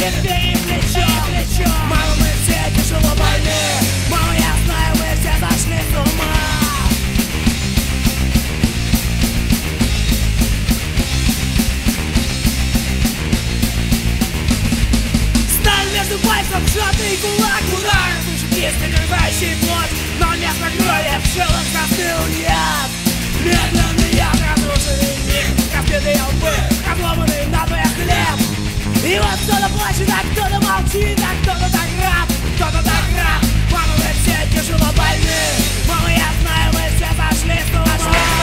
теперь плечо. Мама, мы все тяжело больны. Мама, я знаю, мы все сошли с ума. Сталь между пальцем, сжатый кулак. Удар, слышит есть нагревающий плод. Но вместо крови в жилах застыл яд. Медленный яд, разрушенный мир. Разбитые лбы, разломанный надвое хлеб. И вот кто-то плачет, а кто-то молчит, а кто-то так раб, кто-то так раб. Мама, мы все тяжело больны. Мама, я знаю, мы все сошли с ума.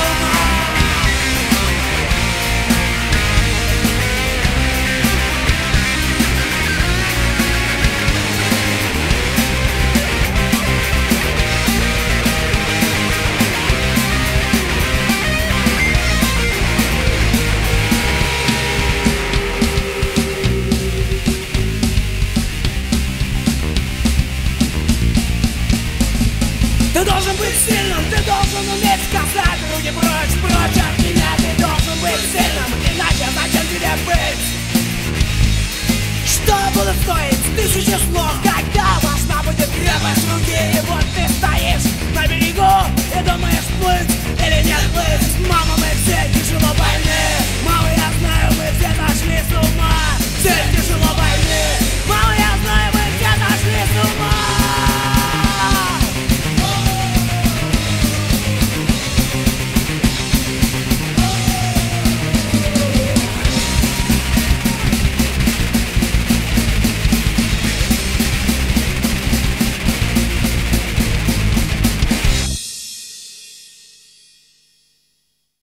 Ты должен быть сильным, ты должен уметь сказать руки прочь, прочь от меня. Ты должен быть сильным, иначе зачем тебе быть? Что будет стоить тысячи слов, когда важна будет крепость руки? И вот ты стоишь